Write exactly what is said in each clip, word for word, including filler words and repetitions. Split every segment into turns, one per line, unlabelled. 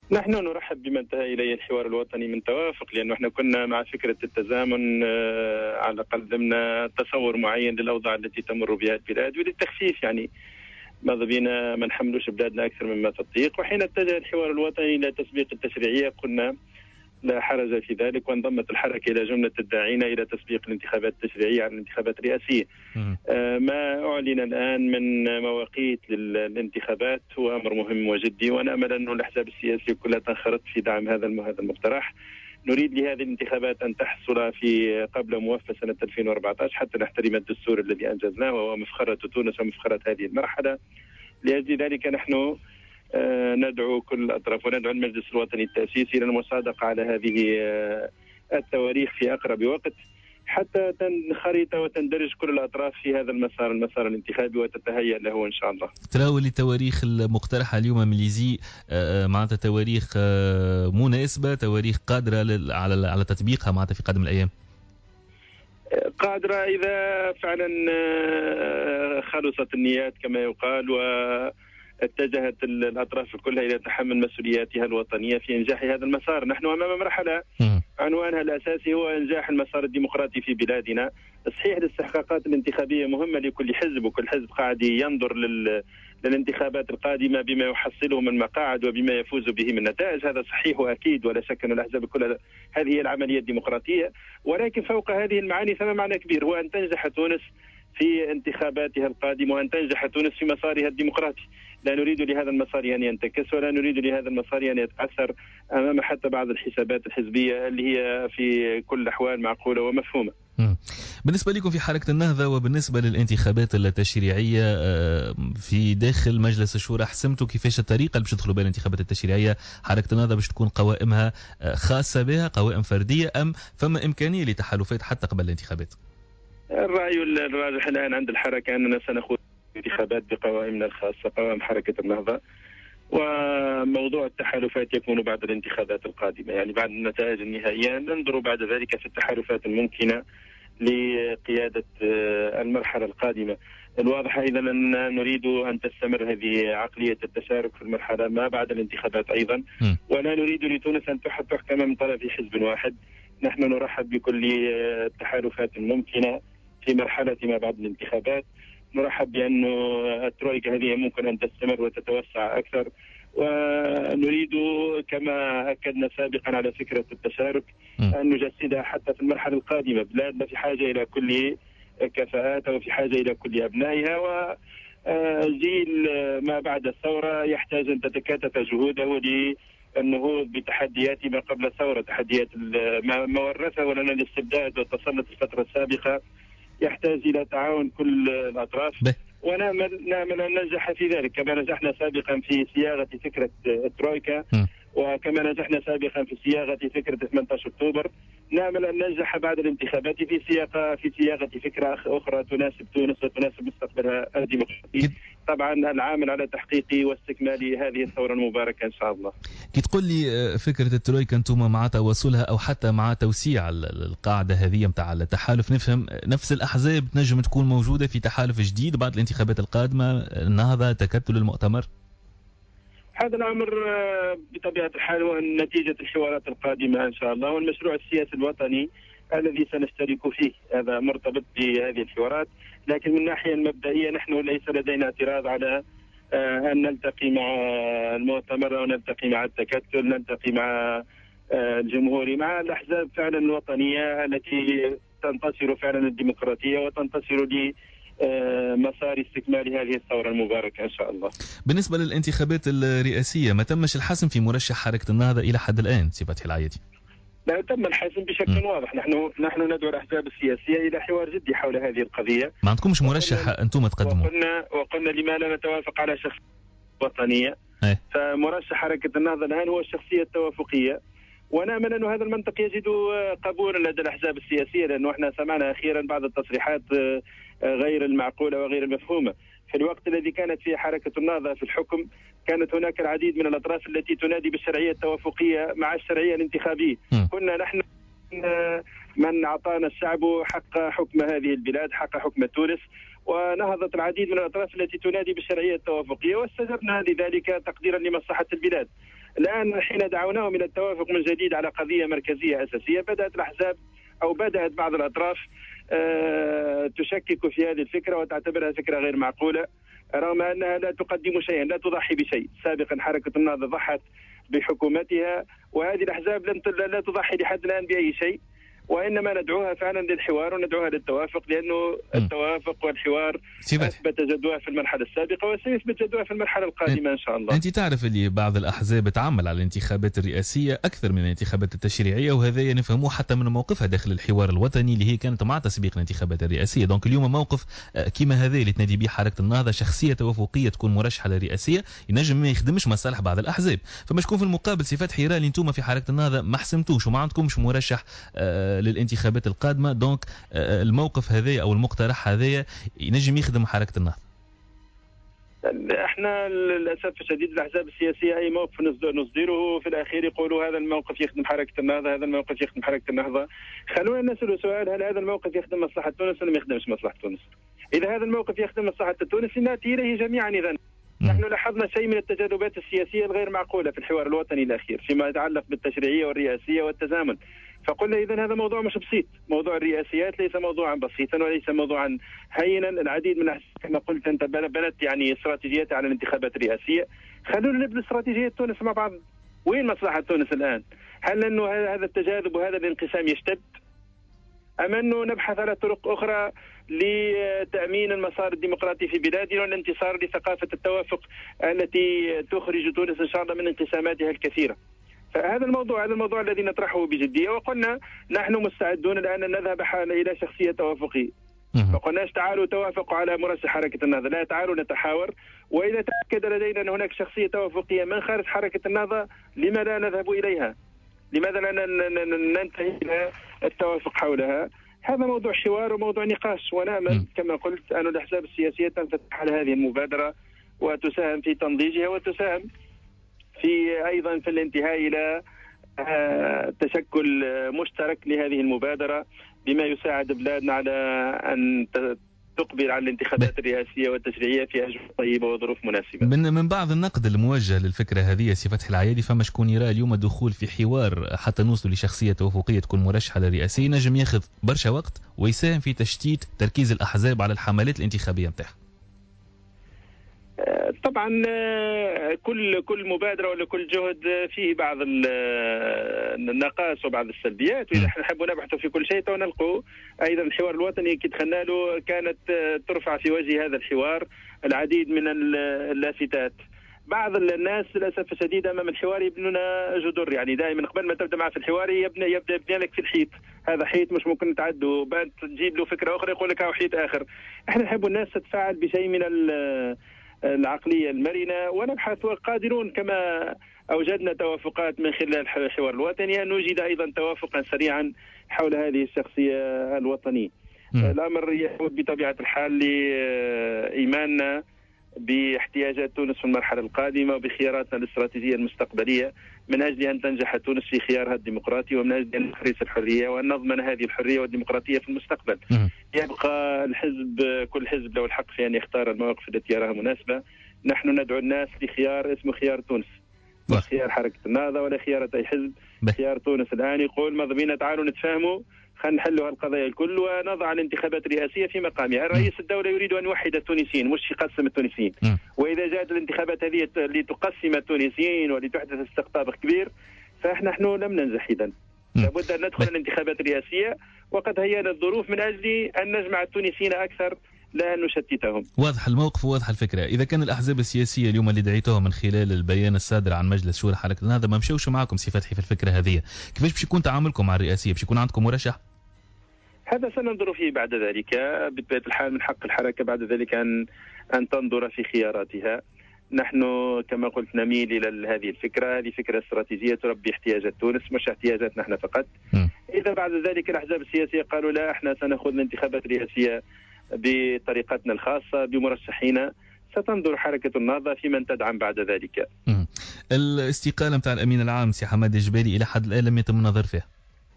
نحن نرحب بما انتهى إليه الحوار الوطني من توافق، لأنه احنا كنا مع فكرة التزامن، على الأقل ضمن تصور معين للأوضاع التي تمر بها البلاد وللتخفيف، يعني ماذا بينا ما نحملوش بلادنا أكثر مما تطيق. وحين اتجه الحوار الوطني إلى تسبيق التشريعية قلنا لا حرج في ذلك، وانضمت الحركة إلى جملة الداعين إلى تسبيق الانتخابات التشريعية على الانتخابات الرئاسية. آه ما أعلن الآن من مواقيت للانتخابات هو أمر مهم وجدي، ونأمل أن الأحزاب السياسية كلها تنخرط في دعم هذا هذا المقترح. نريد لهذه الانتخابات أن تحصل في قبل موافقة سنة ألفين وأربعة عشر حتى نحترم الدستور الذي أنجزناه وهو مفخرة تونس ومفخرة هذه المرحلة. لأجل ذلك نحن آه ندعو كل الأطراف وندعو المجلس الوطني التأسيسي إلى المصادقة على هذه آه التواريخ في أقرب وقت، حتى تنخرط وتندرج كل الأطراف في هذا المسار المسار الانتخابي وتتهيأ له إن شاء الله.
تراولي التواريخ المقترحة اليوم من ليزي معناتها تواريخ مناسبة، تواريخ قادرة على على تطبيقها معناتها في قادم الأيام؟
قادرة إذا فعلا خلصت النيات كما يقال واتجهت الأطراف كلها إلى تحمل مسؤولياتها الوطنية في إنجاح هذا المسار. نحن أمام مرحلة عنوانها الأساسي هو إنجاح المسار الديمقراطي في بلادنا. صحيح الاستحقاقات الانتخابية مهمة لكل حزب، وكل حزب قاعد ينظر لل... للانتخابات القادمة بما يحصله من مقاعد وبما يفوز به من نتائج، هذا صحيح وأكيد ولا شك أن الأحزاب كلها هذه هي العملية الديمقراطية. ولكن فوق هذه المعاني ثم معنى كبير هو أن تنجح تونس في انتخاباتها القادمة وأن تنجح تونس في مسارها الديمقراطي. لا نريد لهذا المسار أن ينتكس ولا نريد لهذا المسار أن يتأثر أمام حتى بعض الحسابات الحزبية اللي هي في كل الأحوال معقولة ومفهومة.
بالنسبة لكم في حركة النهضة وبالنسبة للانتخابات التشريعية في داخل مجلس الشورى، حسمتوا كيفاش الطريقة اللي باش تدخلوا بها الانتخابات التشريعية؟ حركة النهضة باش تكون قوائمها خاصة بها، قوائم فردية، أم فما إمكانية لتحالفات حتى قبل الانتخابات؟
الرأي الراجح الآن عند الحركة أننا سنخوض انتخابات بقوائمنا الخاصة، قوائم حركة النهضة، وموضوع التحالفات يكون بعد الانتخابات القادمة، يعني بعد النتائج النهائية ننظر بعد ذلك في التحالفات الممكنة لقيادة المرحلة القادمة. الواضح أيضا أن نريد أن تستمر هذه عقلية التشارك في المرحلة ما بعد الانتخابات أيضا، ولا نريد لتونس أن تحكم من طرف حزب واحد. نحن نرحب بكل التحالفات الممكنة في مرحلة ما بعد الانتخابات. نرحب بأن الترويكا هذه ممكن أن تستمر وتتوسع أكثر، ونريد كما أكدنا سابقا على فكرة التشارك أن نجسدها حتى في المرحلة القادمة. بلادنا في حاجة إلى كل كفاءاتها وفي حاجة إلى كل أبنائها، وجيل ما بعد الثورة يحتاج أن تتكاتف جهوده للنهوض بتحديات ما قبل الثورة، تحديات ما ورثه لنا الاستبداد والتسلط الفترة السابقة، يحتاج إلى تعاون كل الأطراف، ونأمل نأمل أن ننجح في ذلك كما نجحنا سابقا في صياغة فكرة الترويكا، وكما نجحنا سابقا في صياغة فكرة ثمانية عشر أكتوبر. نأمل أن ننجح بعد الانتخابات في صياغة في صياغة فكرة أخرى تناسب تونس وتناسب مستقبلها الديمقراطي. طبعا العامل على تحقيق واستكمال هذه الثورة المباركة إن شاء الله.
كي تقول لي فكرة الترويكا أنتم مع توصلها أو حتى مع توسيع القاعدة هذه متاع التحالف، نفهم نفس الأحزاب تنجم تكون موجودة في تحالف جديد بعد الانتخابات القادمة، النهضة، تكتل المؤتمر؟
هذا الأمر بطبيعة الحال هو نتيجة الحوارات القادمة إن شاء الله، والمشروع السياسي الوطني الذي سنشترك فيه هذا مرتبط بهذه الحوارات. لكن من الناحية المبدئية نحن ليس لدينا اعتراض على أن نلتقي مع المؤتمر أو نلتقي مع التكتل، نلتقي مع الجمهوري، مع الأحزاب فعلا الوطنية التي تنتصر فعلا الديمقراطية وتنتصر ل مسار استكمال هذه الثورة المباركة إن شاء الله.
بالنسبة للانتخابات الرئاسية ما تمش الحسم في مرشح حركة النهضة إلى حد الآن سي فتحي العيادي؟
لا تم الحسم بشكل م. واضح. نحن نحن ندعو الأحزاب السياسية إلى حوار جدي حول هذه القضية.
ما عندكمش مرشح أنتم تقدموا؟
وقلنا وقلنا لما لا نتوافق على شخصية وطنية،
أي.
فمرشح حركة النهضة الآن هو الشخصية التوافقية، ونأمل أن هذا المنطق يجد قبولا لدى الأحزاب السياسية، لأنه احنا سمعنا أخيرا بعض التصريحات غير المعقولة وغير المفهومة. في الوقت الذي كانت فيه حركة النهضة في الحكم كانت هناك العديد من الأطراف التي تنادي بالشرعية التوافقية مع الشرعية الانتخابية. كنا نحن من أعطانا الشعب حق حكم هذه البلاد، حق حكم تونس، ونهضت العديد من الأطراف التي تنادي بالشرعية التوافقية واستجبنا لذلك تقديرا لمصلحة البلاد. الآن حين دعوناهم إلى التوافق من جديد على قضية مركزية أساسية، بدأت الأحزاب أو بدأت بعض الأطراف أه تشكك في هذه الفكرة وتعتبرها فكرة غير معقولة، رغم أنها لا تقدم شيئا، لا تضحي بشيء. سابقا حركة النهضة ضحت بحكومتها، وهذه الأحزاب لم لا تضحي لحد الآن بأي شيء، وإنما ندعوها فعلا للحوار وندعوها للتوافق، لأنه التوافق والحوار أثبت جدواه في المرحلة السابقة وسيثبت جدواه في المرحلة القادمة إن شاء الله.
أنت تعرف اللي بعض الأحزاب تعمل على الانتخابات الرئاسية أكثر من الانتخابات التشريعية، وهذا نفهموه حتى من موقفها داخل الحوار الوطني اللي هي كانت مع تسبيق الانتخابات الرئاسية. دونك اليوم موقف كيما هذا اللي تنادي به حركة النهضة، شخصية توافقية تكون مرشحة للرئاسية، ينجم ما يخدمش مصالح بعض الأحزاب. فما شكون في المقابل صفات حيرة اللي انتم في حركة النهضة ما حسمتوش وما عندكمش مرشح للانتخابات القادمة، دونك الموقف هذا أو المقترح هذا ينجم يخدم حركة النهضة.
احنا للاسف الشديد الاحزاب السياسيه اي موقف نصدره في الاخير يقولوا هذا الموقف يخدم حركه النهضه، هذا الموقف يخدم حركه النهضه. خلونا نسال سؤال، هل هذا الموقف يخدم مصلحه تونس ولا ما يخدمش مصلحه تونس؟ اذا هذا الموقف يخدم مصلحه تونس ناتي اليه جميعا. اذا نحن لاحظنا شيء من التجاذبات السياسيه الغير معقوله في الحوار الوطني الاخير فيما يتعلق بالتشريعيه والرئاسيه والتزامن، فقلنا إذن هذا موضوع مش بسيط. موضوع الرئاسيات ليس موضوعا بسيطا وليس موضوعا هينا. العديد من كما قلت أنت بنت يعني استراتيجيات على الانتخابات الرئاسية. خلونا نبني استراتيجية تونس مع بعض. وين مصلحة تونس الآن؟ هل أنه هذا التجاذب وهذا الانقسام يشتد؟ أم أنه نبحث على طرق أخرى لتأمين المسار الديمقراطي في بلادنا والانتصار لثقافة التوافق التي تخرج تونس إن شاء الله من انقساماتها الكثيرة؟ هذا الموضوع هذا الموضوع الذي نطرحه بجدية، وقلنا نحن مستعدون الآن أن نذهب إلى شخصية توافقية. فقلناش تعالوا توافقوا على مرشح حركة النهضة، لا، تعالوا نتحاور، وإذا تأكد لدينا أن هناك شخصية توافقية من خارج حركة النهضة لما لا نذهب إليها؟ لماذا لا ننتهي إلى التوافق حولها؟ هذا موضوع حوار وموضوع نقاش، ونأمل كما قلت أن الأحزاب السياسية تنفتح على هذه المبادرة وتساهم في تنضيجها وتساهم في أيضا في الانتهاء إلى تشكل مشترك لهذه المبادرة بما يساعد بلادنا على أن تقبل على الانتخابات الرئاسية والتشريعية في أجواء طيبة وظروف مناسبة.
من من بعض النقد الموجه للفكرة هذه سي فتحي العيادي، فما شكون يرى اليوم الدخول في حوار حتى نوصل لشخصية توافقية تكون مرشحة للرئاسية نجم ياخذ برشا وقت ويساهم في تشتيت تركيز الأحزاب على الحملات الانتخابية نتاعها.
طبعا كل كل مبادره ولا كل جهد فيه بعض النقائص وبعض السلبيات، واذا احنا نحب نبحث في كل شيء تو نلقوا. ايضا الحوار الوطني كي دخلنا له كانت ترفع في وجه هذا الحوار العديد من اللافتات. بعض الناس للاسف الشديد امام الحوار يبنون جدر، يعني دائما قبل ما تبدا معه في الحوار يبني يبدا يبني لك في الحيط، هذا حيط مش ممكن تعدوا، بعد تجيب له فكره اخرى يقول لك هاو حيط اخر. احنا نحب الناس تتفاعل بشيء من العقلية المرنة ونبحث، وقادرون كما أوجدنا توافقات من خلال الحوار الوطني أن نوجد أيضا توافقا سريعا حول هذه الشخصية الوطنية. م. الأمر يعود بطبيعة الحال لإيماننا باحتياجات تونس في المرحلة القادمة وبخياراتنا الاستراتيجية المستقبلية من أجل أن تنجح تونس في خيارها الديمقراطي ومن أجل أن نحرز الحرية وأن نضمن هذه الحرية والديمقراطية في المستقبل. م. يبقى الحزب كل حزب له الحق في أن يختار المواقف التي يراها مناسبة. نحن ندعو الناس لخيار اسمه خيار تونس، مش خيار حركة النهضة ولا خيار أي حزب. خيار تونس الآن يقول ماذا بينا تعالوا نتفاهموا، خلينا نحلوا هالقضايا الكل ونضع الانتخابات الرئاسية في مقامها. رئيس الدولة يريد أن يوحد التونسيين مش يقسم التونسيين، وإذا جاءت الانتخابات هذه لتقسم التونسيين ولتحدث استقطاب كبير فإحنا نحن لم ننجح. إذن لابد أن ندخل الانتخابات الرئاسية وقد هيأنا الظروف من أجل أن نجمع التونسيين أكثر لا أن نشتتهم.
واضح الموقف وواضح الفكرة. إذا كان الأحزاب السياسية اليوم اللي دعيتوها من خلال البيان الصادر عن مجلس شورى حركة النهضة ما مشوش معكم سي فتحي في الفكرة هذه، كيفاش باش يكون تعاملكم مع الرئاسية؟ باش يكون عندكم مرشح؟
هذا سننظر فيه بعد ذلك. بطبيعة الحال من حق الحركة بعد ذلك أن أن تنظر في خياراتها. نحن كما قلت نميل إلى هذه الفكرة، هذه فكرة استراتيجية تربي احتياجات تونس مش احتياجاتنا احنا فقط. م. إذا بعد ذلك الأحزاب السياسية قالوا لا احنا سنأخذ الانتخابات الرئاسية بطريقتنا الخاصة بمرشحين، ستنظر حركة النهضة في من تدعم بعد ذلك.
م. الاستقالة متاع الأمين العام سي حماد الجبالي إلى حد الآن لم يتم النظر فيها؟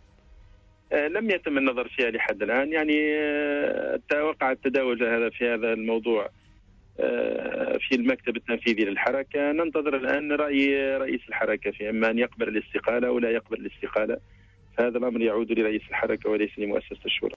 لم يتم النظر فيها لحد الآن، يعني وقع التداول هذا في هذا الموضوع في المكتب التنفيذي للحركة. ننتظر الآن رأي رئيس الحركة في إما أن يقبل الاستقالة أو لا يقبل الاستقالة. هذا الأمر يعود لرئيس الحركة وليس لمؤسسة الشورى.